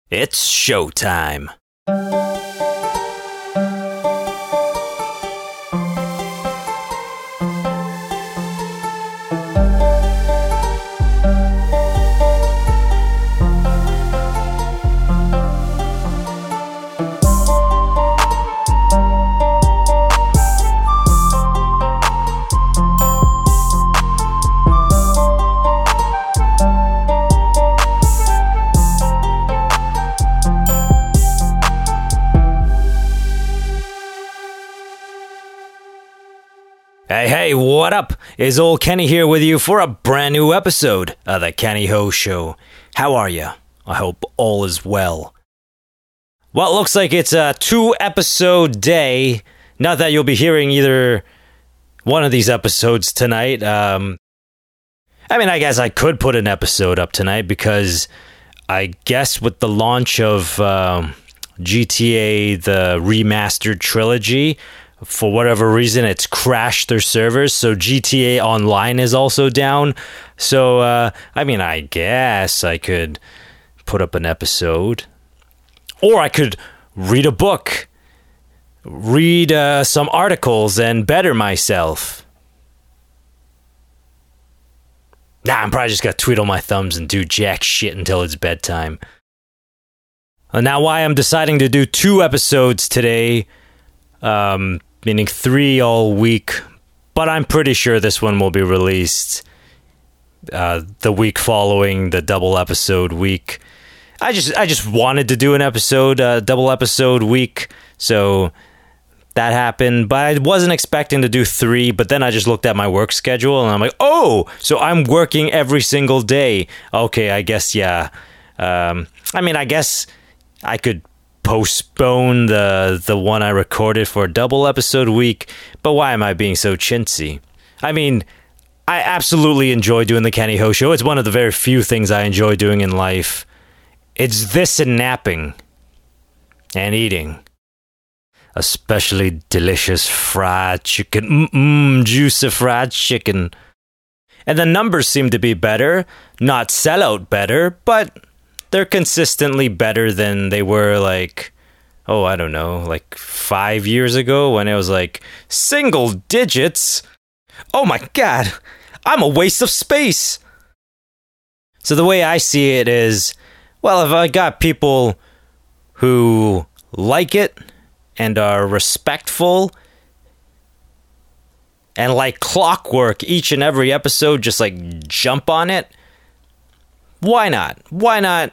It's showtime. Hey, what up? Is old Kenny here with you for a brand new episode of the Kenny Ho Show. How are you? I hope all is well. Well, it looks like it's a 2-episode day. Not that you'll be hearing either one of these episodes tonight. I guess I could put an episode up tonight because I guess with the launch of GTA, the remastered trilogy, for whatever reason, it's crashed their servers, so GTA Online is also down. So, I guess I could put up an episode. Or I could read a book, read some articles, and better myself. I'm probably just gonna twiddle my thumbs and do jack shit until it's bedtime. Now, why I'm deciding to do 2 episodes today, meaning 3 all week, but I'm pretty sure this one will be released the week following the double episode week. I just wanted to do an episode, double episode week, so that happened, but I wasn't expecting to do 3, but then I just looked at my work schedule, and I'm like, oh, so I'm working every single day. Okay, I guess, yeah. I guess I could postpone the one I recorded for a double episode week, but why am I being so chintzy? I absolutely enjoy doing the Kenny Ho Show. It's one of the very few things I enjoy doing in life. It's this and napping and eating. Especially delicious fried chicken. Juicy fried chicken. And the numbers seem to be better, not sellout better, but they're consistently better than they were 5 years ago when it was single digits. Oh my god, I'm a waste of space. So the way I see it is, well, if I got people who like it and are respectful and like clockwork, each and every episode just jump on it, why not? Why not,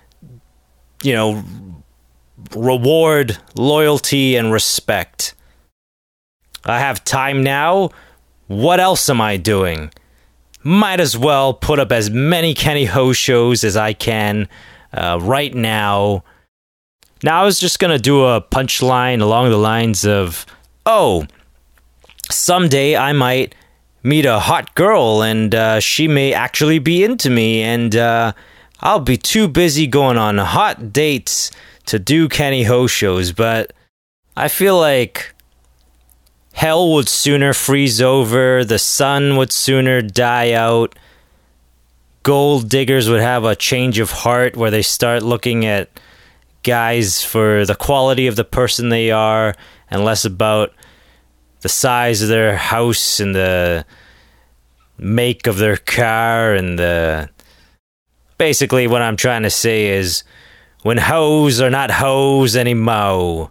reward loyalty and respect? I have time now. What else am I doing? Might as well put up as many Kenny Ho shows as I can right now. Now, I was just going to do a punchline along the lines of, oh, someday I might meet a hot girl and she may actually be into me, and I'll be too busy going on hot dates to do Kenny Ho shows. But I feel like hell would sooner freeze over, the sun would sooner die out, gold diggers would have a change of heart where they start looking at guys for the quality of the person they are and less about the size of their house and the make of their car. And basically what I'm trying to say is, when hoes are not hoes anymore.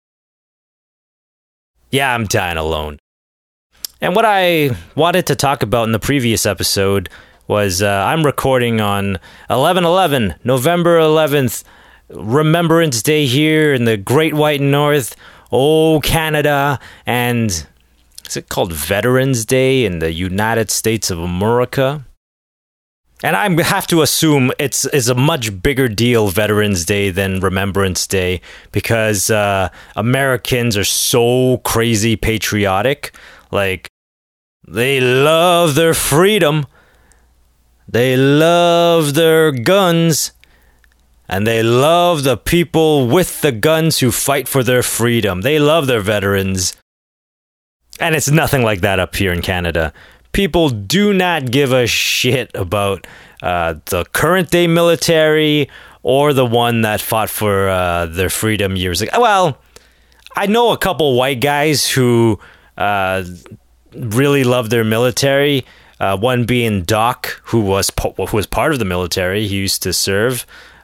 Yeah, I'm dying alone. And what I wanted to talk about in the previous episode was I'm recording on 11/11, November 11th, Remembrance Day here in the Great White North, Canada, and is it called Veterans Day in the United States of America? And I have to assume it's a much bigger deal, Veterans Day, than Remembrance Day, because Americans are so crazy patriotic. They love their freedom, they love their guns, and they love the people with the guns who fight for their freedom. They love their veterans. And it's nothing like that up here in Canada. People do not give a shit about the current day military or the one that fought for their freedom years ago. Well, I know a couple white guys who really love their military. One being Doc, who was part of the military. He used to serve.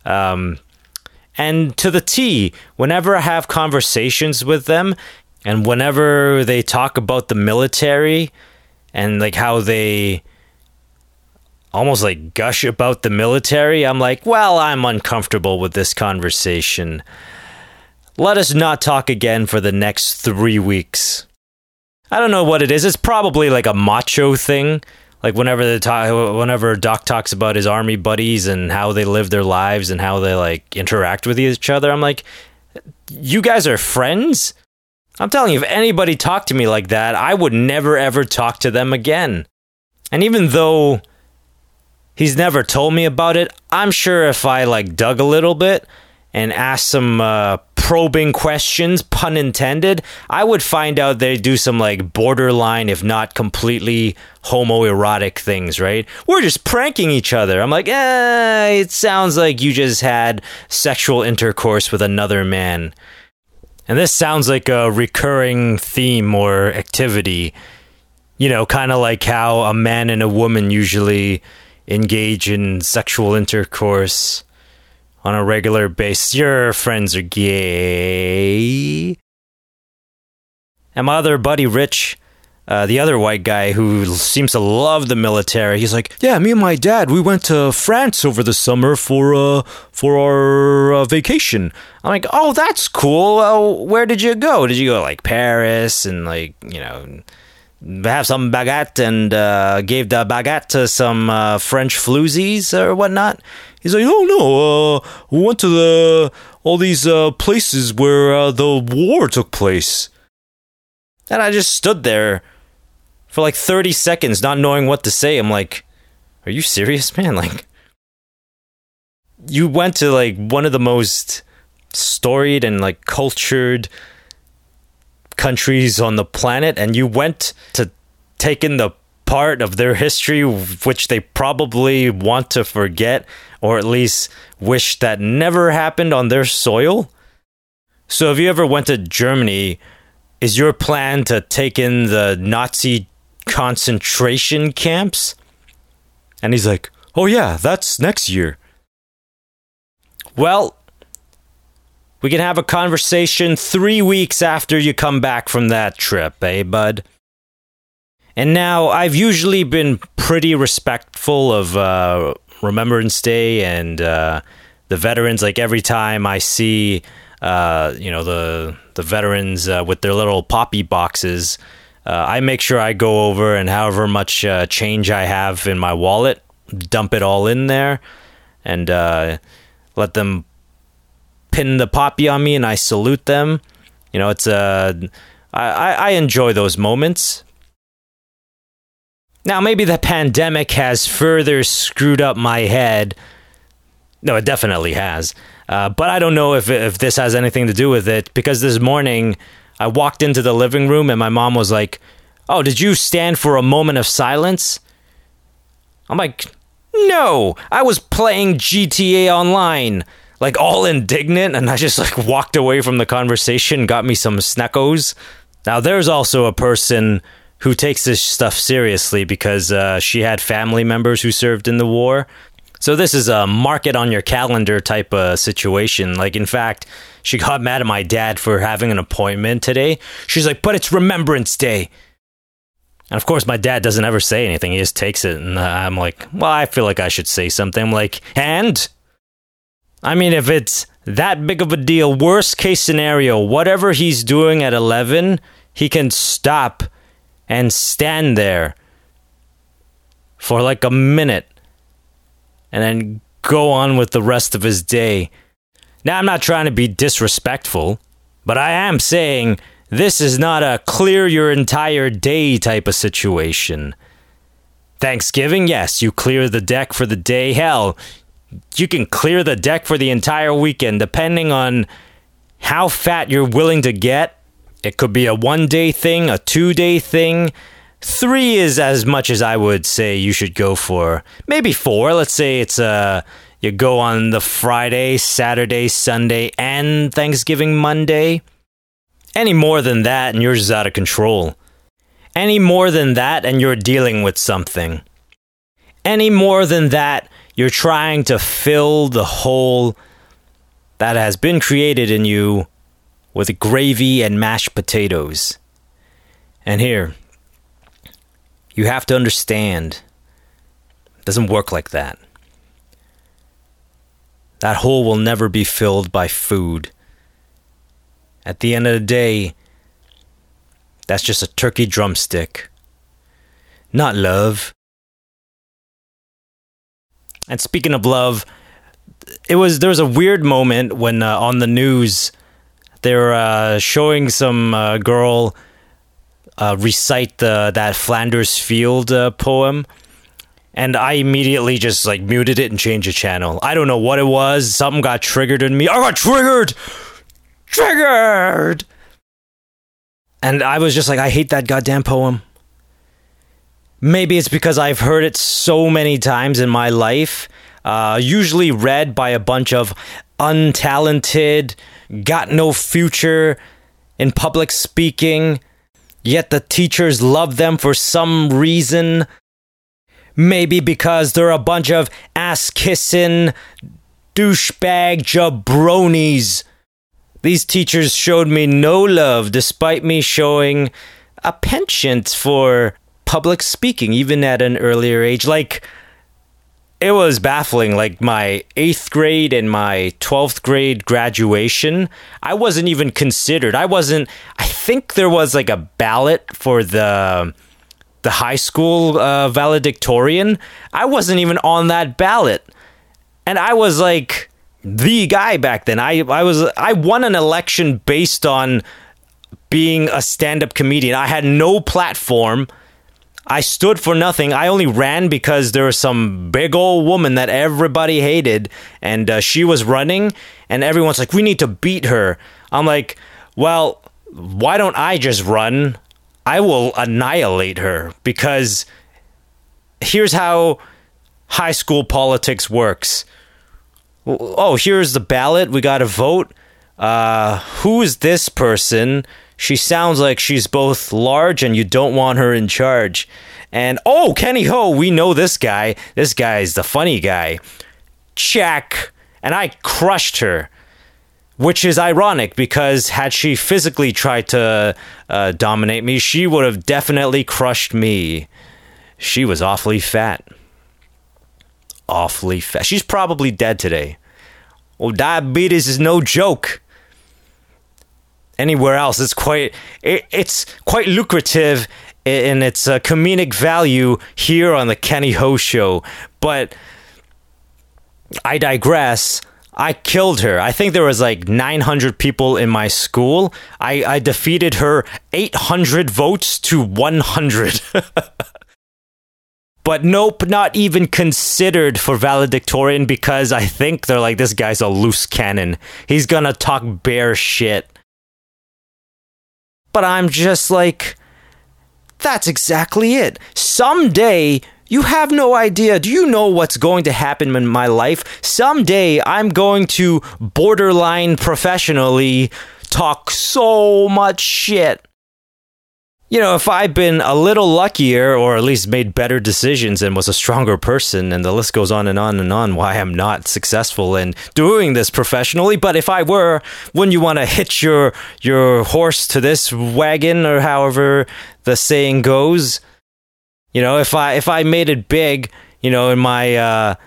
And to the T, whenever I have conversations with them, and whenever they talk about the military and like how they almost like gush about the military, I'm like, well, I'm uncomfortable with this conversation. Let us not talk again for the next 3 weeks. I don't know what it is. It's probably like a macho thing. Like whenever Doc talks about his army buddies and how they live their lives and how they like interact with each other, I'm like, you guys are friends? I'm telling you, if anybody talked to me like that, I would never ever talk to them again. And even though he's never told me about it, I'm sure if I like dug a little bit and asked some probing questions, pun intended, I would find out they do some like borderline, if not completely homoerotic things, right? We're just pranking each other. I'm like, it sounds like you just had sexual intercourse with another man. And this sounds like a recurring theme or activity, you know, kind of like how a man and a woman usually engage in sexual intercourse on a regular basis. Your friends are gay. And my other buddy, Rich, the other white guy who seems to love the military, he's like, yeah, me and my dad, we went to France over the summer for our vacation. I'm like, oh, that's cool. Well, where did you go? Did you go like Paris and like, you know, have some baguette and gave the baguette to some French floozies or whatnot? He's like, oh no, we went to all these places where the war took place. And I just stood there for like 30 seconds not knowing what to say. I'm like, are you serious, man? Like, you went to like one of the most storied and like cultured countries on the planet, and you went to take in the part of their history which they probably want to forget, or at least wish that never happened on their soil. So if you ever went to Germany, is your plan to take in the Nazi concentration camps? And he's like, oh yeah, that's next year. Well, we can have a conversation 3 weeks after you come back from that trip, eh, bud? And now, I've usually been pretty respectful of Remembrance Day and the veterans. Like, every time I see, the veterans with their little poppy boxes, I make sure I go over and however much change I have in my wallet, dump it all in there, and let them pin the poppy on me, and I salute them. You know, it's I enjoy those moments. Now, maybe the pandemic has further screwed up my head. No, it definitely has. But I don't know if this has anything to do with it, because this morning I walked into the living room and my mom was like, oh, did you stand for a moment of silence? I'm like, no, I was playing GTA Online. Like, all indignant, and I just like walked away from the conversation, got me some snackos. Now, there's also a person who takes this stuff seriously because she had family members who served in the war. So this is a mark it on your calendar type of situation. Like, in fact, she got mad at my dad for having an appointment today. She's like, but it's Remembrance Day. And of course, my dad doesn't ever say anything. He just takes it. And I'm like, well, I feel like I should say something. I'm like, and? I mean, if it's that big of a deal, worst case scenario, whatever he's doing at 11, he can stop and stand there for like a minute and then go on with the rest of his day. Now, I'm not trying to be disrespectful, but I am saying this is not a clear your entire day type of situation. Thanksgiving, yes, you clear the deck for the day. Hell, you can clear the deck for the entire weekend, depending on how fat you're willing to get. It could be a 1-day thing, a 2-day thing. 3 is as much as I would say you should go for. Maybe 4. Let's say it's you go on the Friday, Saturday, Sunday, and Thanksgiving Monday. Any more than that, and you're just out of control. Any more than that, and you're dealing with something. Any more than that, you're trying to fill the hole that has been created in you with gravy and mashed potatoes. And here, you have to understand, it doesn't work like that. That hole will never be filled by food. At the end of the day, that's just a turkey drumstick. Not love. And speaking of love, there was a weird moment when on the news they were showing some girl recite that Flanders Field poem, and I immediately just like muted it and changed the channel. I don't know what it was. Something got triggered in me. I got triggered, and I was just like, I hate that goddamn poem. Maybe it's because I've heard it so many times in my life, usually read by a bunch of untalented, got no future in public speaking, yet the teachers love them for some reason. Maybe because they're a bunch of ass-kissing, douchebag jabronis. These teachers showed me no love despite me showing a penchant for public speaking, even at an earlier age. Like, it was baffling. Like, my 8th grade and my 12th grade graduation, I wasn't even considered. I think there was like a ballot for the high school valedictorian. I wasn't even on that ballot. And I was like the guy back then. I won an election based on being a stand-up comedian. I had no platform. I stood for nothing. I only ran because there was some big old woman that everybody hated, and she was running, and everyone's like, we need to beat her. I'm like, well, why don't I just run? I will annihilate her, because here's how high school politics works. Oh, here's the ballot. We got to vote. Who is this person? She sounds like she's both large and you don't want her in charge. And, oh, Kenny Ho, we know this guy. This guy's the funny guy. Check. And I crushed her, which is ironic because had she physically tried to dominate me, she would have definitely crushed me. She was awfully fat. Awfully fat. She's probably dead today. Well, diabetes is no joke. Anywhere else, it's quite lucrative in its comedic value here on the Kenny Ho Show. But I digress. I killed her. I think there was like 900 people in my school. I defeated her 800 votes to 100. But nope, not even considered for valedictorian because I think they're like, this guy's a loose cannon. He's gonna talk bear shit. But I'm just like, that's exactly it. Someday, you have no idea. Do you know what's going to happen in my life? Someday, I'm going to borderline professionally talk so much shit. You know, if I'd been a little luckier, or at least made better decisions and was a stronger person, and the list goes on and on and on, why I'm not successful in doing this professionally. But if I were, wouldn't you want to hitch your horse to this wagon, or however the saying goes? You know, if I made it big, you know, in my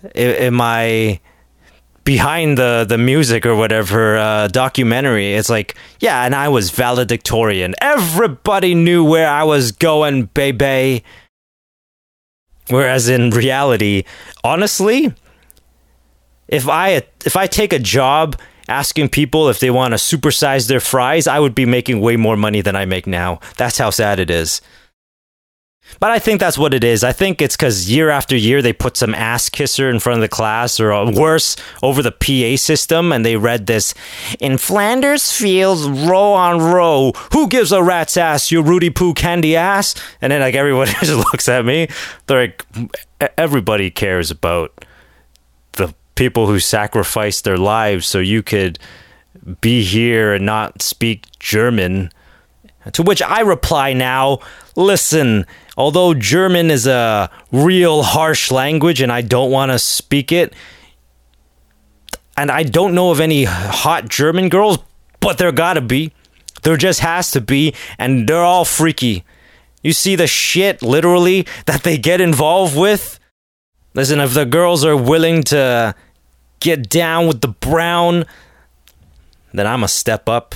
behind the music or whatever documentary, it's like, yeah, and I was valedictorian. Everybody knew where I was going, baby. Whereas in reality, honestly, if I take a job asking people if they want to supersize their fries, I would be making way more money than I make now. That's how sad it is. But I think that's what it is. I think it's because year after year they put some ass kisser in front of the class, or worse, over the PA system, and they read this, in Flanders Fields, row on row, who gives a rat's ass, you Rudy Poo candy ass? And then like everybody just looks at me. They're like, everybody cares about the people who sacrificed their lives so you could be here and not speak German. To which I reply now, listen, although German is a real harsh language and I don't want to speak it, and I don't know of any hot German girls, but there gotta be. There just has to be, and they're all freaky. You see the shit, literally, that they get involved with? Listen, if the girls are willing to get down with the brown, then I'm a step up.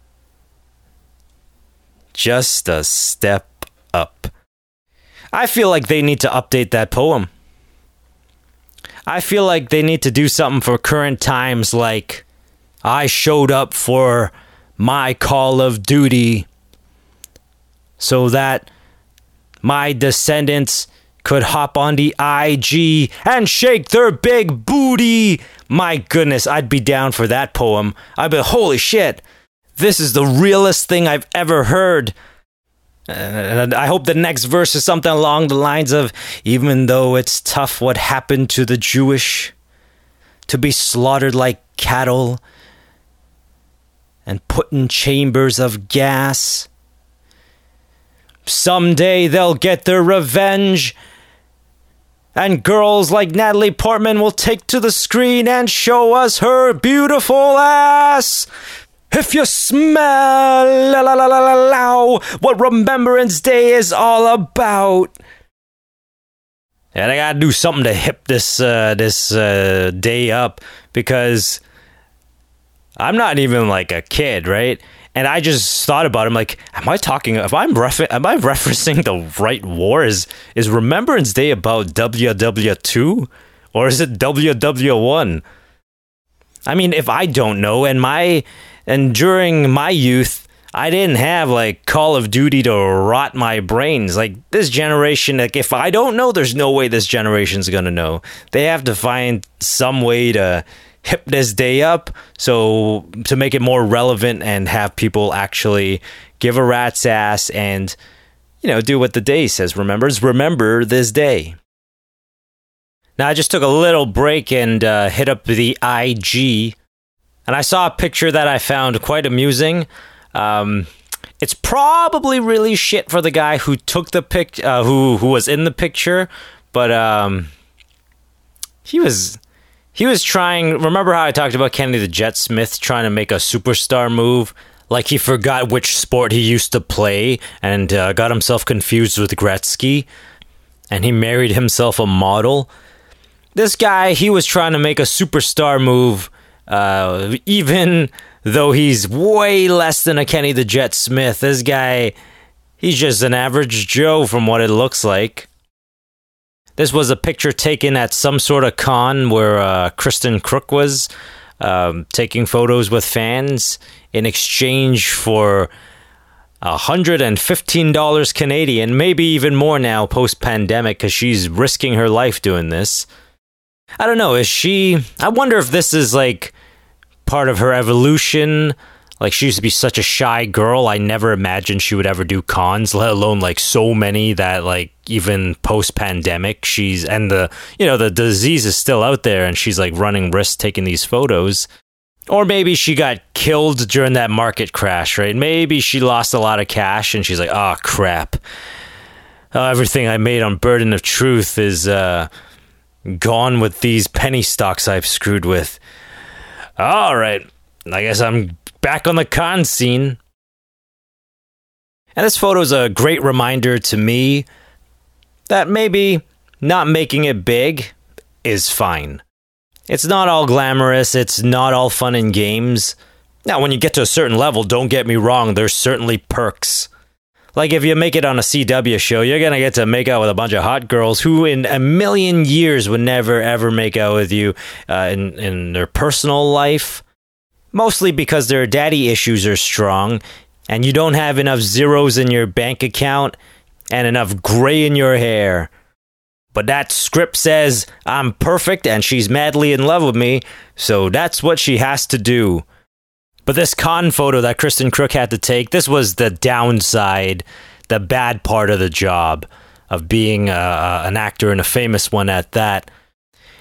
Just a step up. I feel like they need to update that poem. I feel like they need to do something for current times, like, I showed up for my Call of Duty so that my descendants could hop on the IG and shake their big booty. My goodness, I'd be down for that poem. I'd be, holy shit, this is the realest thing I've ever heard. And I hope the next verse is something along the lines of, even though it's tough what happened to the Jewish, to be slaughtered like cattle and put in chambers of gas, someday they'll get their revenge, and girls like Natalie Portman will take to the screen and show us her beautiful ass. If you smell what Remembrance Day is all about. And I gotta do something to hip this day up, because I'm not even like a kid, right? And I just thought about it. I'm like, am I referencing the right war? Is Remembrance Day about WW2 or is it WW1? I mean, if I don't know, and during my youth, I didn't have like Call of Duty to rot my brains. Like this generation, like if I don't know, there's no way this generation's gonna know. They have to find some way to hip this day up, so to make it more relevant and have people actually give a rat's ass and, you know, do what the day says. Remember this day. Now I just took a little break and hit up the IG. And I saw a picture that I found quite amusing. It's probably really shit for the guy who took the who was in the picture, but he was trying. Remember how I talked about Kenny the Jet Smith trying to make a superstar move? Like he forgot which sport he used to play and got himself confused with Gretzky, and he married himself a model. This guy, he was trying to make a superstar move. Even though he's way less than a Kenny the Jet Smith, this guy, he's just an average Joe from what it looks like. This was a picture taken at some sort of con where Kristen Crook was taking photos with fans in exchange for $115 Canadian, maybe even more now post-pandemic, because she's risking her life doing this. I don't know, I wonder if this is like part of her evolution. Like she used to be such a shy girl. I never imagined she would ever do cons, let alone like so many that like even post-pandemic the disease is still out there and she's like running risks taking these photos. Or maybe she got killed during that market crash, right? Maybe she lost a lot of cash and she's like, oh crap. Everything I made on Burden of Truth is gone with these penny stocks I've screwed with. All right, I guess I'm back on the con scene. And this photo is a great reminder to me that maybe not making it big is fine. It's not all glamorous, it's not all fun and games. Now, when you get to a certain level, don't get me wrong, there's certainly perks. Like if you make it on a CW show, you're going to get to make out with a bunch of hot girls who in a million years would never ever make out with you in their personal life. Mostly because their daddy issues are strong and you don't have enough zeros in your bank account and enough gray in your hair. But that script says I'm perfect and she's madly in love with me, so that's what she has to do. But this con photo that Kristen Crook had to take, this was the downside, the bad part of the job of being an actor and a famous one at that.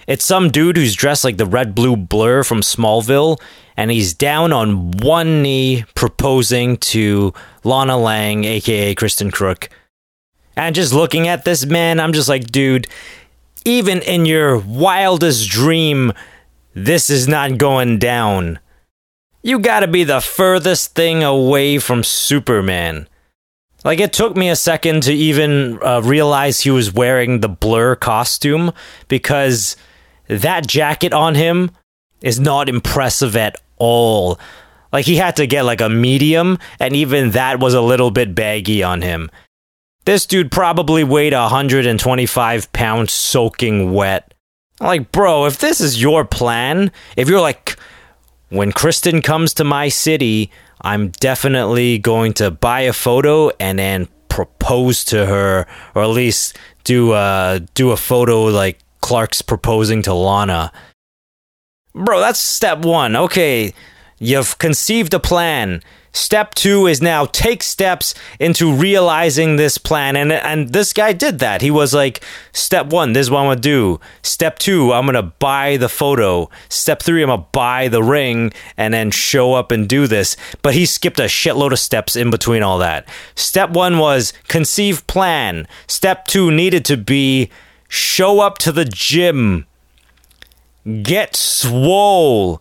It's some dude who's dressed like the Red Blue Blur from Smallville, and he's down on one knee proposing to Lana Lang, aka Kristen Crook. And just looking at this man, I'm just like, dude, even in your wildest dream, this is not going down. You gotta be the furthest thing away from Superman. Like, it took me a second to even realize he was wearing the Blur costume, because that jacket on him is not impressive at all. Like, he had to get like a medium, and even that was a little bit baggy on him. This dude probably weighed 125 pounds soaking wet. Like, bro, if this is your plan, if you're like, when Kristen comes to my city, I'm definitely going to buy a photo and then propose to her, or at least do a photo like Clark's proposing to Lana. Bro, that's step one. Okay, you've conceived a plan. Step two is now take steps into realizing this plan. And this guy did that. He was like, step one, this is what I'm going to do. Step two, I'm going to buy the photo. Step three, I'm going to buy the ring and then show up and do this. But he skipped a shitload of steps in between all that. Step one was conceive plan. Step two needed to be show up to the gym. Get swole.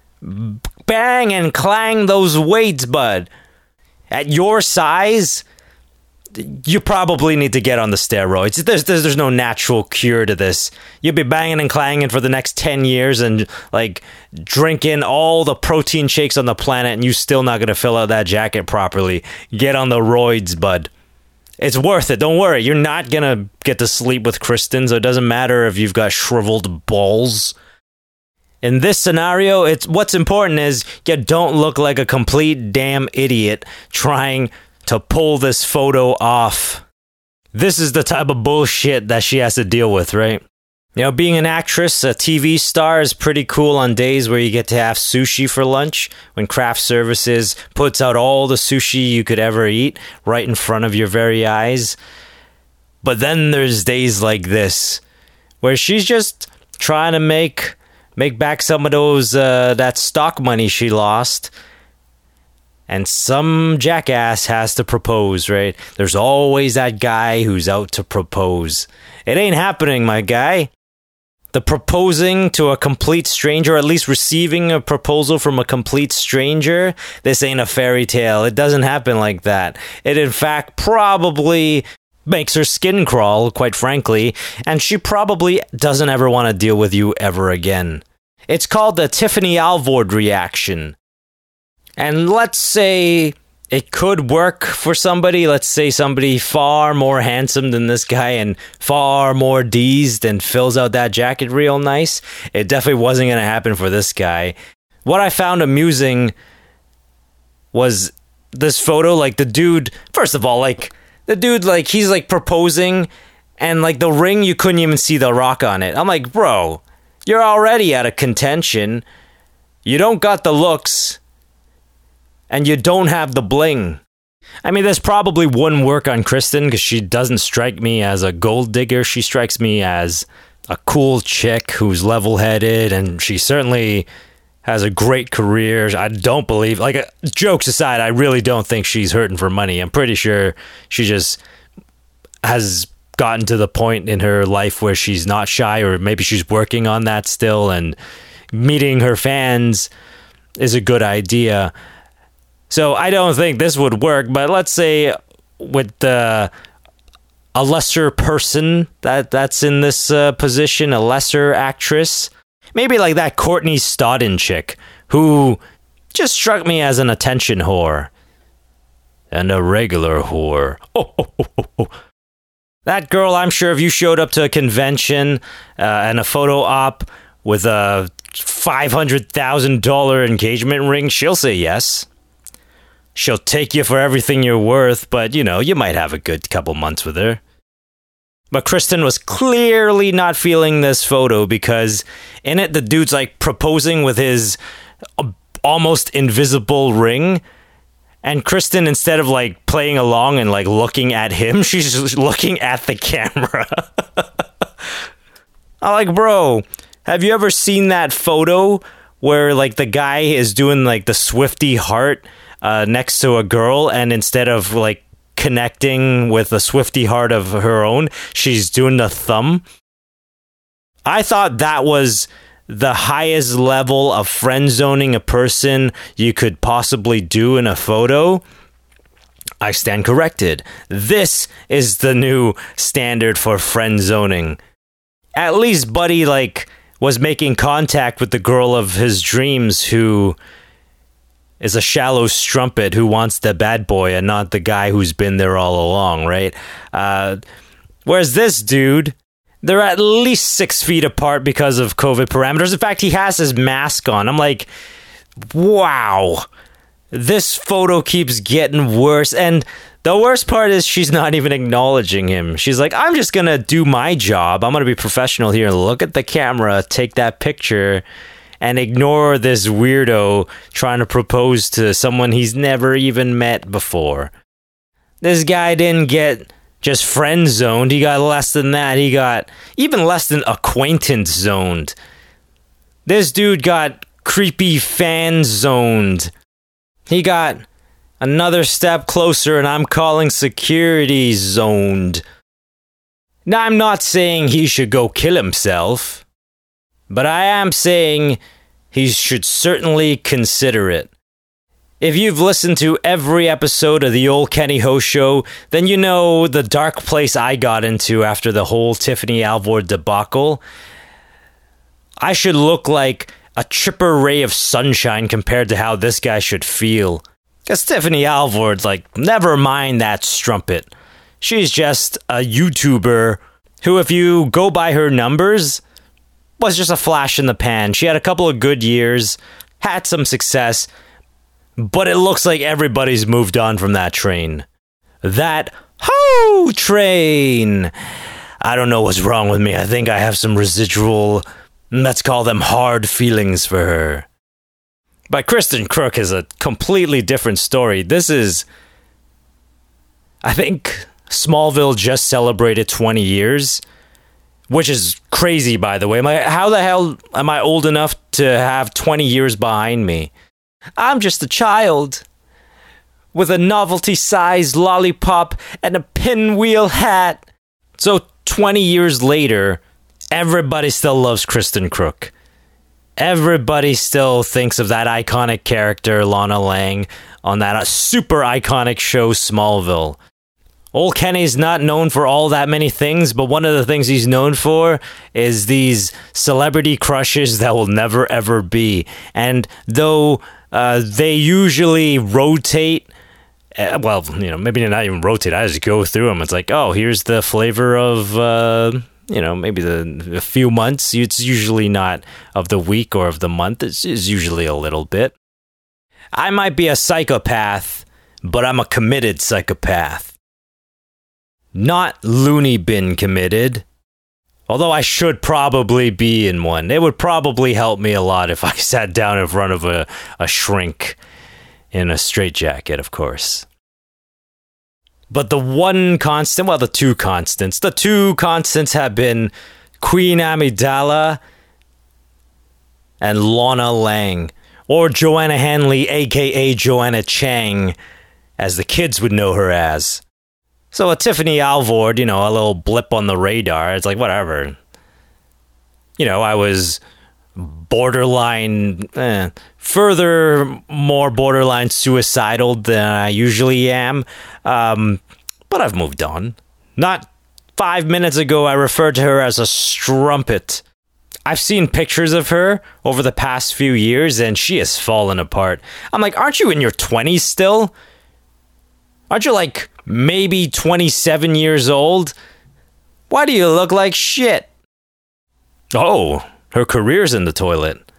Bang and clang those weights, bud. At your size, you probably need to get on the steroids. There's no natural cure to this. You'll be banging and clanging for the next 10 years and like drinking all the protein shakes on the planet, and you're still not going to fill out that jacket properly. Get on the roids, bud. It's worth it. Don't worry. You're not going to get to sleep with Kristen, so it doesn't matter if you've got shriveled balls. In this scenario, what's important is you don't look like a complete damn idiot trying to pull this photo off. This is the type of bullshit that she has to deal with, right? You know, being an actress, a TV star is pretty cool on days where you get to have sushi for lunch, when craft services puts out all the sushi you could ever eat right in front of your very eyes. But then there's days like this, where she's just trying to make back some of those that stock money she lost, and some jackass has to propose, right? There's always that guy who's out to propose. It ain't happening, my guy. The proposing to a complete stranger, or at least receiving a proposal from a complete stranger, this ain't a fairy tale. It doesn't happen like that. It in fact probably makes her skin crawl, quite frankly, and she probably doesn't ever want to deal with you ever again. It's called the Tiffany Alvord reaction. And let's say it could work for somebody. Let's say somebody far more handsome than this guy and far more D's and fills out that jacket real nice. It definitely wasn't going to happen for this guy. What I found amusing was this photo. Like, the dude, first of all, like, the dude, like, he's like proposing, and like the ring, you couldn't even see the rock on it. I'm like, bro, you're already out of contention. You don't got the looks, and you don't have the bling. I mean, this probably wouldn't work on Kristen because she doesn't strike me as a gold digger. She strikes me as a cool chick who's level-headed, and she certainly has a great career. I don't believe, like, jokes aside, I really don't think she's hurting for money. I'm pretty sure she just has gotten to the point in her life where she's not shy, or maybe she's working on that still, and meeting her fans is a good idea. So I don't think this would work, but let's say with a lesser person that's in this position, a lesser actress, maybe like that Courtney Stodden chick, who just struck me as an attention whore. And a regular whore. Oh. That girl, I'm sure if you showed up to a convention and a photo op with a $500,000 engagement ring, she'll say yes. She'll take you for everything you're worth, but, you know, you might have a good couple months with her. But Kristen was clearly not feeling this photo, because in it, the dude's like proposing with his almost invisible ring. And Kristen, instead of like playing along and like looking at him, she's just looking at the camera. I'm like, bro, Have you ever seen that photo where like the guy is doing like the Swiftie heart next to a girl, and instead of like connecting with a Swiftie heart of her own, she's doing the thumb? I thought that was the highest level of friend zoning a person you could possibly do in a photo. I stand corrected. This is the new standard for friend zoning. At least Buddy was making contact with the girl of his dreams, who is a shallow strumpet who wants the bad boy and not the guy who's been there all along, right? Whereas this dude, they're at least 6 feet apart because of COVID parameters. In fact, he has his mask on. I'm like, wow, this photo keeps getting worse. And the worst part is she's not even acknowledging him. She's like, I'm just going to do my job. I'm going to be professional here. Look at the camera, take that picture, and ignore this weirdo trying to propose to someone he's never even met before. This guy didn't get just friend zoned. He got less than that. He got even less than acquaintance zoned. This dude got creepy fan zoned. He got another step closer, and I'm calling security zoned. Now, I'm not saying he should go kill himself, but I am saying he should certainly consider it. If you've listened to every episode of the old Kenny Ho Show, then you know the dark place I got into after the whole Tiffany Alvord debacle. I should look like a chipper ray of sunshine compared to how this guy should feel. Because Tiffany Alvord, never mind that strumpet. She's just a YouTuber who, if you go by her numbers, was just a flash in the pan. She had a couple of good years, had some success, but it looks like everybody's moved on from that train. That ho train! I don't know what's wrong with me. I think I have some residual, let's call them hard feelings for her. But Kristin Kreuk is a completely different story. This is, I think Smallville just celebrated 20 years, which is crazy, by the way. How the hell am I old enough to have 20 years behind me? I'm just a child with a novelty-sized lollipop and a pinwheel hat. So 20 years later, everybody still loves Kristin Kreuk. Everybody still thinks of that iconic character, Lana Lang, on that super iconic show, Smallville. Old Kenny's not known for all that many things, but one of the things he's known for is these celebrity crushes that will never, ever be. And though they usually rotate, maybe not even rotate, I just go through them. It's like, oh, here's the flavor of maybe a few months. It's usually not of the week or of the month. It's usually a little bit. I might be a psychopath, but I'm a committed psychopath. Not loony bin committed. Although I should probably be in one. It would probably help me a lot if I sat down in front of a shrink in a straitjacket, of course. But the two constants have been Queen Amidala and Lana Lang, or Joanna Hanley, aka Joanna Chang, as the kids would know her as. So a Tiffany Alvord, a little blip on the radar, it's like, whatever. I was borderline, more borderline suicidal than I usually am. But I've moved on. Not 5 minutes ago, I referred to her as a strumpet. I've seen pictures of her over the past few years, and she has fallen apart. I'm like, aren't you in your 20s still? Aren't you maybe 27 years old? Why do you look like shit? Oh, her career's in the toilet.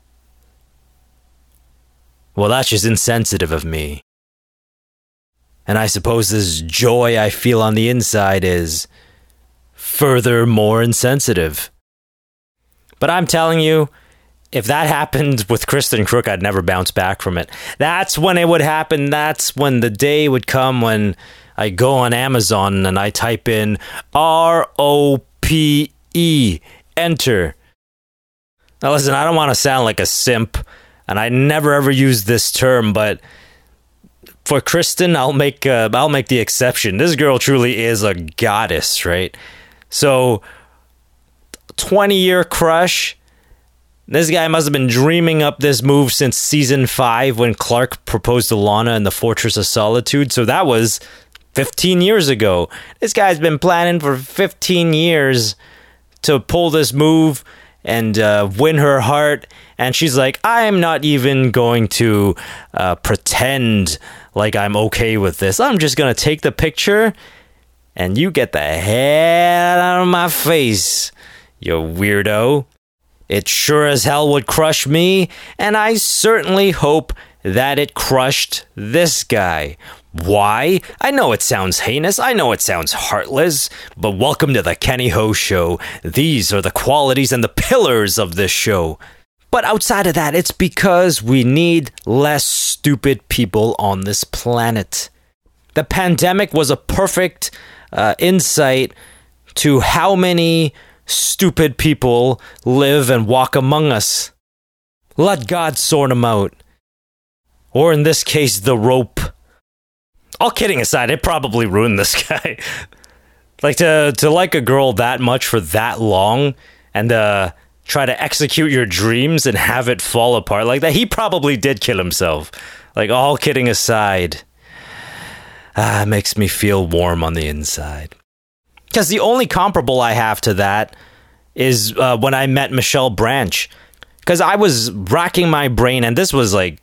Well, that's just insensitive of me. And I suppose this joy I feel on the inside is further more insensitive. But I'm telling you, if that happened with Kristin Kreuk, I'd never bounce back from it. That's when it would happen. That's when the day would come when I go on Amazon and I type in ROPE, enter. Now listen, I don't want to sound like a simp, and I never ever use this term, but for Kristen, I'll make the exception. This girl truly is a goddess, right? So, 20-year crush. This guy must have been dreaming up this move since season 5 when Clark proposed to Lana in the Fortress of Solitude. So that was 15 years ago. This guy's been planning for 15 years to pull this move and win her heart. And she's like, I'm not even going to pretend like I'm okay with this. I'm just going to take the picture and you get the hell out of my face, you weirdo. It sure as hell would crush me, and I certainly hope that it crushed this guy. Why? I know it sounds heinous, I know it sounds heartless, but welcome to the Kenny Ho Show. These are the qualities and the pillars of this show. But outside of that, it's because we need less stupid people on this planet. The pandemic was a perfect insight to how many stupid people live and walk among us. Let God sort them out. Or in this case, the rope. All kidding aside, it probably ruined this guy. Like to like a girl that much for that long and try to execute your dreams and have it fall apart like that. He probably did kill himself. Like, all kidding aside. It makes me feel warm on the inside. Because the only comparable I have to that is when I met Michelle Branch. Because I was racking my brain, and this was like...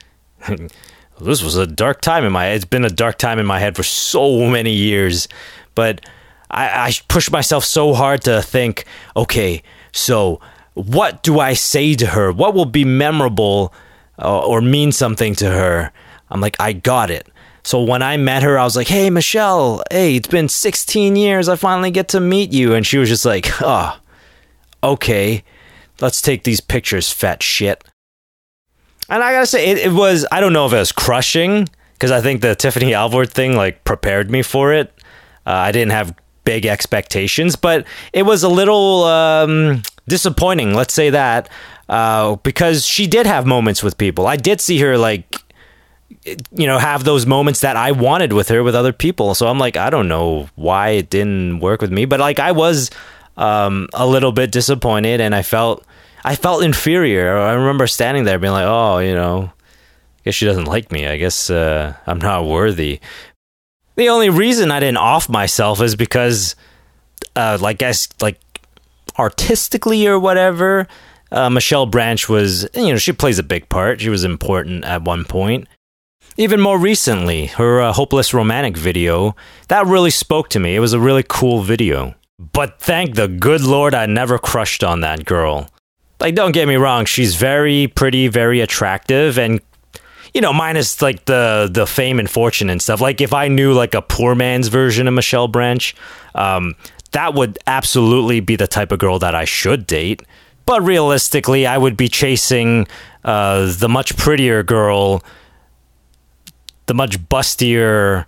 this was a dark time in my... It's been a dark time in my head for so many years. But I pushed myself so hard to think, okay, so what do I say to her? What will be memorable or mean something to her? I'm like, I got it. So when I met her, I was like, hey, Michelle, hey, it's been 16 years. I finally get to meet you. And she was just like, oh, okay, let's take these pictures, fat shit. And I gotta say, it was, I don't know if it was crushing, because I think the Tiffany Alvord thing, like, prepared me for it. I didn't have big expectations, but it was a little disappointing, let's say that, because she did have moments with people. I did see her, like, you know, have those moments that I wanted with her with other people. So I'm like, I don't know why it didn't work with me, but like I was a little bit disappointed, and I felt inferior. I remember standing there being like, oh, you know, I guess she doesn't like me. I guess I'm not worthy. The only reason I didn't off myself is because, like artistically or whatever, Michelle Branch was, you know, she plays a big part. She was important at one point. Even more recently, her Hopeless Romantic video, that really spoke to me. It was a really cool video. But thank the good Lord I never crushed on that girl. Like, don't get me wrong, she's very pretty, very attractive, and, you know, minus, like, the fame and fortune and stuff. Like, if I knew, like, a poor man's version of Michelle Branch, that would absolutely be the type of girl that I should date. But realistically, I would be chasing the much prettier girl, the much bustier,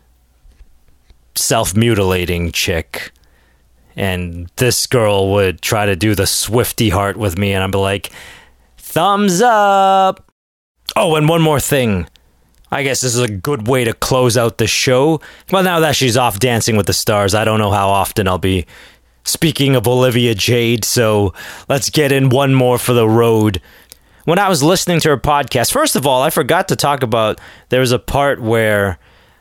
self-mutilating chick. And this girl would try to do the Swifty heart with me, and I'd be like, thumbs up. Oh, and one more thing. I guess this is a good way to close out the show. Well, now that she's off Dancing with the Stars, I don't know how often I'll be speaking of Olivia Jade, so let's get in one more for the road. When I was listening to her podcast, first of all, I forgot to talk about, there was a part where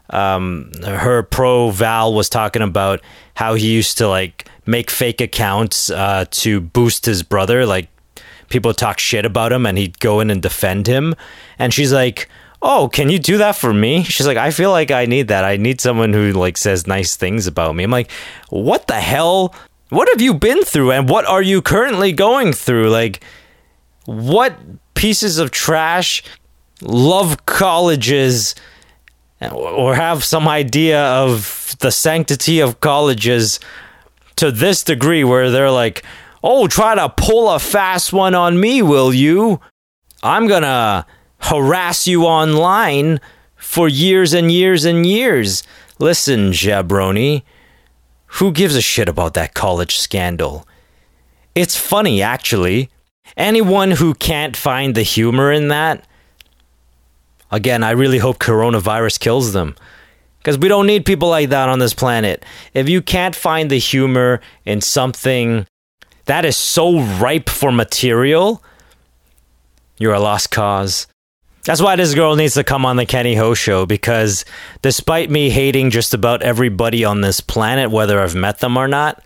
her pro Val was talking about how he used to, like, make fake accounts to boost his brother. Like, people talk shit about him and he'd go in and defend him. And she's like, oh, can you do that for me? She's like, I feel like I need that. I need someone who, like, says nice things about me. I'm like, what the hell? What have you been through? And what are you currently going through? Like, what pieces of trash love colleges or have some idea of the sanctity of colleges to this degree where they're like, oh, try to pull a fast one on me, will you? I'm gonna harass you online for years and years and years. Listen, jabroni, who gives a shit about that college scandal? It's funny, actually. Anyone who can't find the humor in that, again, I really hope coronavirus kills them. Because we don't need people like that on this planet. If you can't find the humor in something that is so ripe for material, you're a lost cause. That's why this girl needs to come on the Kenny Ho Show, because despite me hating just about everybody on this planet, whether I've met them or not,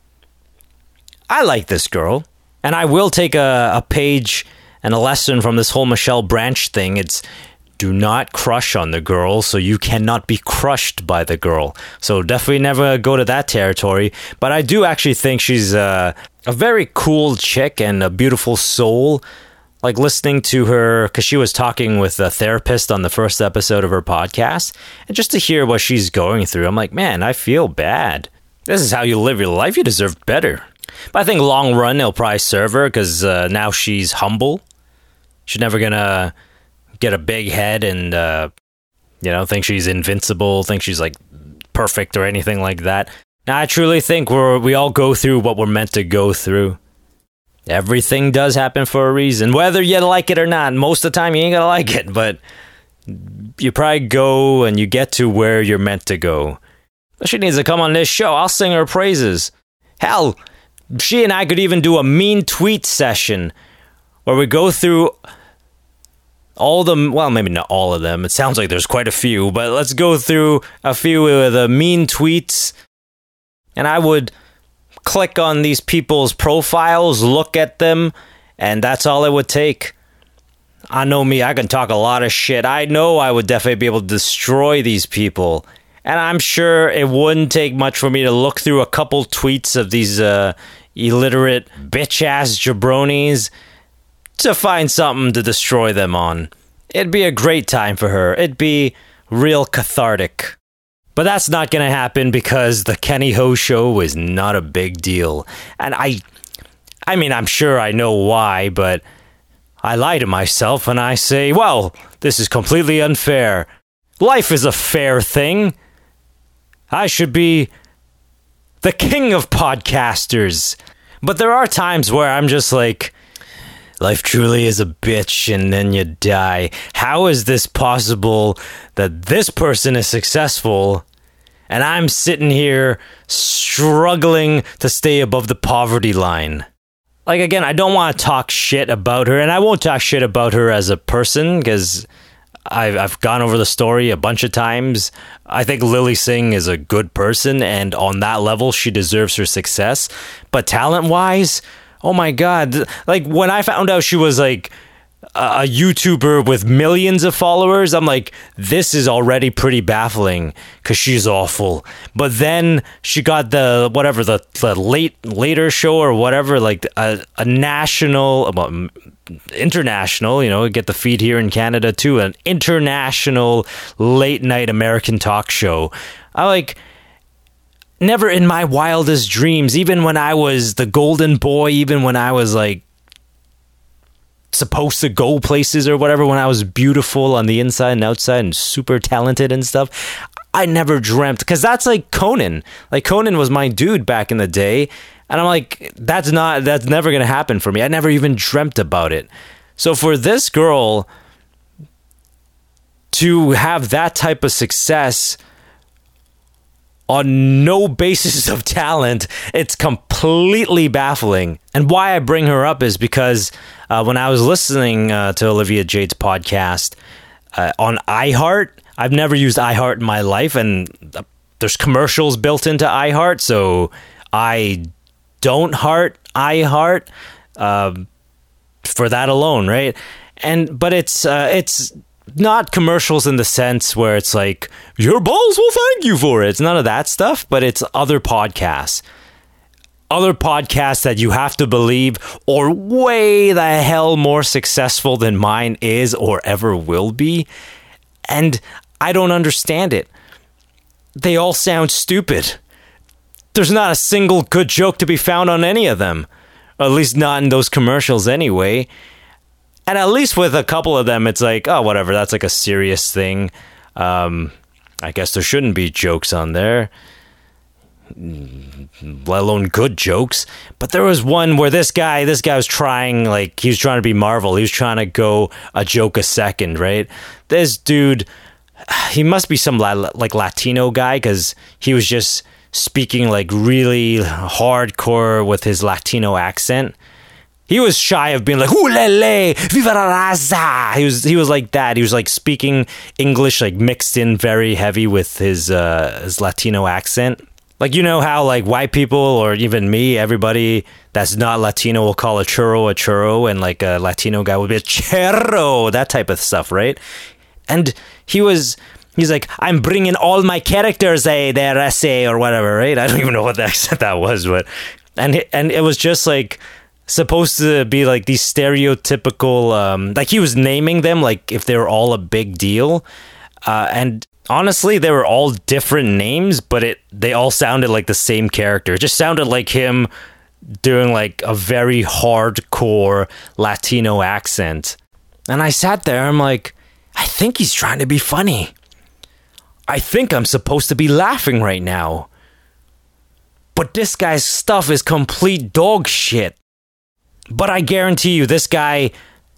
I like this girl. And I will take a page and a lesson from this whole Michelle Branch thing. It's do not crush on the girl, so you cannot be crushed by the girl. So definitely never go to that territory. But I do actually think she's a very cool chick and a beautiful soul. Like listening to her, because she was talking with a therapist on the first episode of her podcast, and just to hear what she's going through, I'm like, man, I feel bad. This is how you live your life. You deserve better. But I think long run, it'll probably serve her, because now she's humble. She's never going to get a big head and, think she's invincible, think she's like perfect or anything like that. Now, I truly think we all go through what we're meant to go through. Everything does happen for a reason, whether you like it or not. Most of the time, you ain't gonna like it, but you probably go and you get to where you're meant to go. She needs to come on this show. I'll sing her praises. Hell, she and I could even do a mean tweet session where we go through all the, well, maybe not all of them. It sounds like there's quite a few, but let's go through a few of the mean tweets, and I would click on these people's profiles, look at them, and that's all it would take. I know me, I can talk a lot of shit. I know I would definitely be able to destroy these people. And I'm sure it wouldn't take much for me to look through a couple tweets of these illiterate bitch-ass jabronis to find something to destroy them on. It'd be a great time for her. It'd be real cathartic. But that's not going to happen because the Kenny Ho Show is not a big deal. And I mean, I'm sure I know why, but I lie to myself and I say, well, this is completely unfair. Life is a fair thing. I should be the king of podcasters. But there are times where I'm just like, life truly is a bitch, and then you die. How is this possible that this person is successful and I'm sitting here struggling to stay above the poverty line? Like, again, I don't want to talk shit about her, and I won't talk shit about her as a person, because I've gone over the story a bunch of times. I think Lilly Singh is a good person, and on that level, she deserves her success. But talent-wise, oh my God. Like, when I found out she was like a YouTuber with millions of followers, I'm like, this is already pretty baffling because she's awful. But then she got the whatever, the later show or whatever, like a national, well, international, get the feed here in Canada too, an international late night American talk show. I like, never in my wildest dreams, even when I was the golden boy, even when I was like supposed to go places or whatever, when I was beautiful on the inside and outside and super talented and stuff, I never dreamt, because that's like Conan. Like, Conan was my dude back in the day, and I'm like, that's never gonna happen for me. I never even dreamt about it. So for this girl to have that type of success on no basis of talent, it's completely baffling. And why I bring her up is because when I was listening to Olivia Jade's podcast on iHeart, I've never used iHeart in my life, and there's commercials built into iHeart, so I don't heart iHeart for that alone, right? But it's not commercials in the sense where it's like, your balls will thank you for it. It's none of that stuff, but it's other podcasts. Other podcasts that you have to believe are way the hell more successful than mine is or ever will be. And I don't understand it. They all sound stupid. There's not a single good joke to be found on any of them. Or at least not in those commercials anyway. And at least with a couple of them, it's like, oh, whatever, that's like a serious thing. I guess there shouldn't be jokes on there. let alone good jokes. But there was one where this guy was trying, like, he was trying to be Marvel. He was trying to go a joke a second, right? This dude, he must be some like Latino guy, because he was just speaking like really hardcore with his Latino accent. He was shy of being like, "Ulele, viva la raza." He was like that. He was like speaking English, like mixed in very heavy with his Latino accent. Like, you know how like white people, or even me, everybody that's not Latino will call a churro, and like a Latino guy would be a churro, that type of stuff, right? And he's like, "I'm bringing all my characters, their essay," or whatever, right? I don't even know what the accent that was, but and it was just like supposed to be like these stereotypical, like he was naming them like if they were all a big deal, and honestly, they were all different names, but they all sounded like the same character. It just sounded like him doing like a very hardcore Latino accent. And I sat there, I'm like, I think he's trying to be funny. I think I'm supposed to be laughing right now. But this guy's stuff is complete dog shit. But I guarantee you, this guy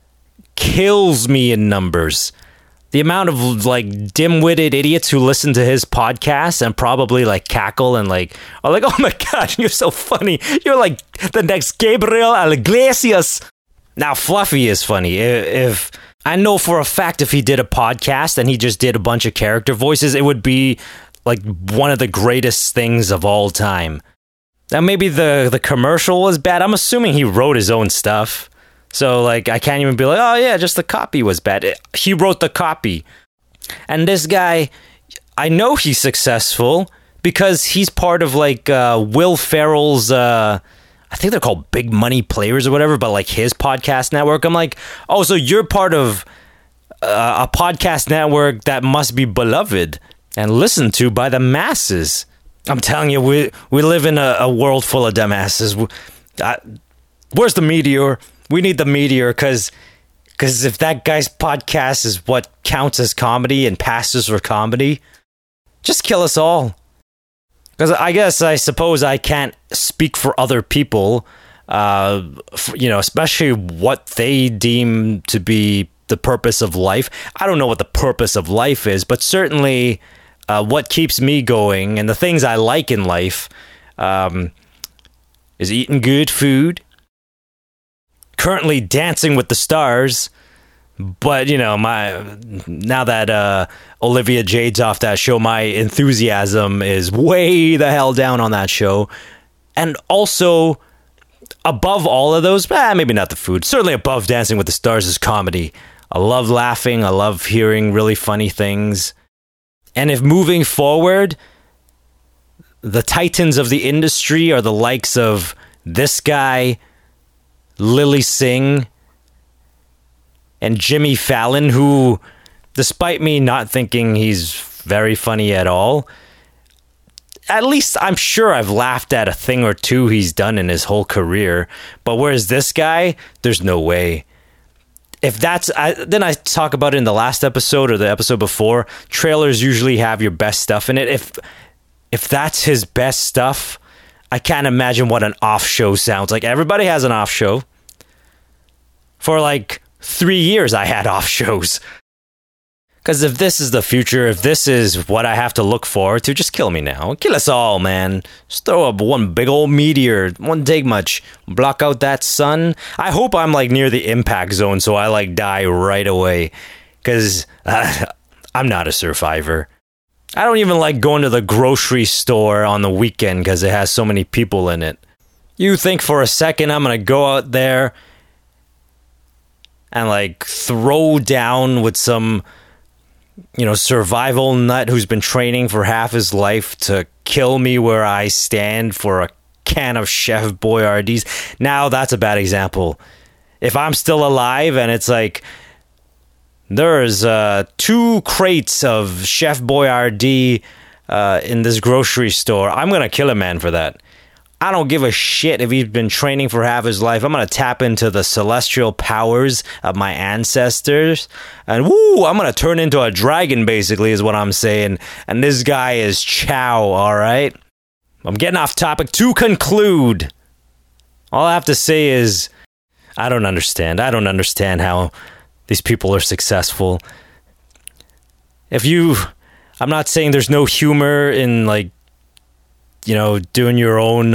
kills me in numbers. The amount of like dim-witted idiots who listen to his podcast and probably like cackle and like are like, "Oh my god, you're so funny. You're like the next Gabriel Iglesias." Now, Fluffy is funny. If I know for a fact if he did a podcast and he just did a bunch of character voices, it would be like one of the greatest things of all time. Now, maybe the commercial was bad. I'm assuming he wrote his own stuff. So, like, I can't even be like, "Oh, yeah, just the copy was bad." He wrote the copy. And this guy, I know he's successful because he's part of, like, Will Ferrell's, I think they're called Big Money Players or whatever, but, like, his podcast network. I'm like, oh, so you're part of a podcast network that must be beloved and listened to by the masses. I'm telling you, we live in a world full of dumbasses. Where's the meteor? We need the meteor, because if that guy's podcast is what counts as comedy and passes for comedy, just kill us all. Because I suppose I can't speak for other people, especially what they deem to be the purpose of life. I don't know what the purpose of life is, but certainly what keeps me going and the things I like in life is eating good food, currently Dancing with the Stars, but now that Olivia Jade's off that show, my enthusiasm is way the hell down on that show. And also, above all of those, maybe not the food, certainly above Dancing with the Stars is comedy. I love laughing, I love hearing really funny things. And if moving forward, the titans of the industry are the likes of this guy, Lily Singh, and Jimmy Fallon, who, despite me not thinking he's very funny at all, at least I'm sure I've laughed at a thing or two he's done in his whole career. But whereas this guy, there's no way. Then I talk about it in the last episode or the episode before. Trailers usually have your best stuff in it. If that's his best stuff, I can't imagine what an off show sounds like. Everybody has an off show. For like 3 years, I had off shows. Because if this is the future, if this is what I have to look forward to, just kill me now. Kill us all, man. Just throw up one big old meteor. Won't take much. Block out that sun. I hope I'm like near the impact zone so I like die right away. Because I'm not a survivor. I don't even like going to the grocery store on the weekend because it has so many people in it. You think for a second I'm going to go out there and like throw down with some survival nut who's been training for half his life to kill me where I stand for a can of Chef Boyardee's. Now that's a bad example. If I'm still alive and it's like there's 2 crates of Chef Boyardee in this grocery store, I'm going to kill a man for that. I don't give a shit if he's been training for half his life. I'm going to tap into the celestial powers of my ancestors. And woo, I'm going to turn into a dragon, basically, is what I'm saying. And this guy is Chow, all right? I'm getting off topic. To conclude, all I have to say is I don't understand. I don't understand how these people are successful. I'm not saying there's no humor in, like, you know, doing your own,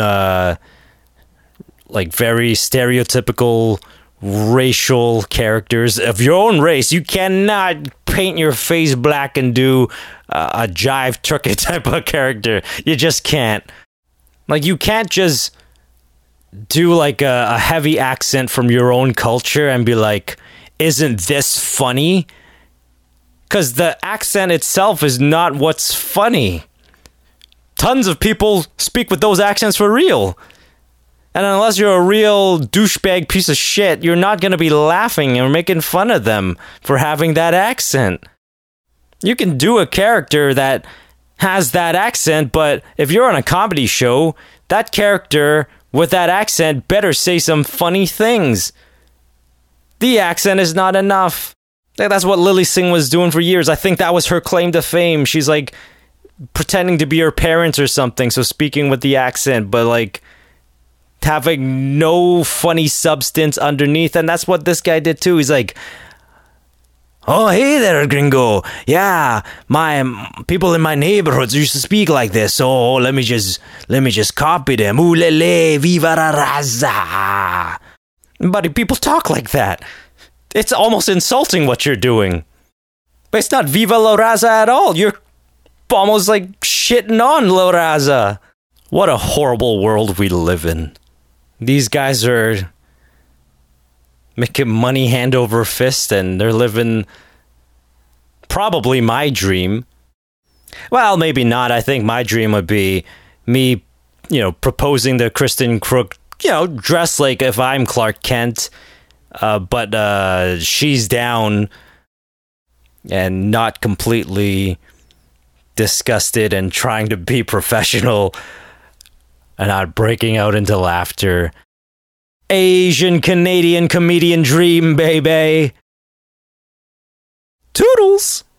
like, very stereotypical racial characters of your own race. You cannot paint your face black and do a jive turkey type of character. You just can't. Like, you can't just do, like, a heavy accent from your own culture and be like, isn't this funny? Because the accent itself is not what's funny. Tons of people speak with those accents for real. And unless you're a real douchebag piece of shit, you're not going to be laughing or making fun of them for having that accent. You can do a character that has that accent, but if you're on a comedy show, that character with that accent better say some funny things. The accent is not enough. That's what Lilly Singh was doing for years. I think that was her claim to fame. She's like pretending to be her parents or something, so speaking with the accent, but like having no funny substance underneath. And that's what this guy did too. He's like, oh, hey there, gringo. Yeah, my people in my neighborhoods used to speak like this, so let me just copy them. Ooh, lele, viva la raza. But people talk like that. It's almost insulting what you're doing. But it's not Viva La Raza at all. You're almost like shitting on La Raza. What a horrible world we live in. These guys are making money hand over fist, and they're living probably my dream. Well, maybe not. I think my dream would be me, you know, proposing to Kristen Crook, you know, dressed like if I'm Clark Kent. But she's down and not completely disgusted and trying to be professional and not breaking out into laughter. Asian Canadian comedian dream, baby. Toodles!